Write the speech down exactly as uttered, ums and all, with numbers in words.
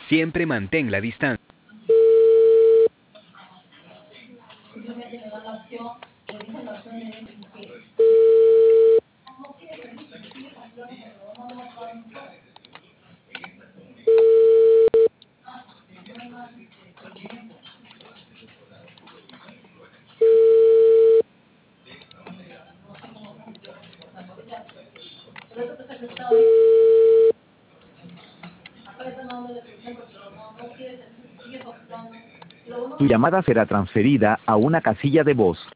Siempre mantén la distancia. Tu llamada será transferida a una casilla de voz.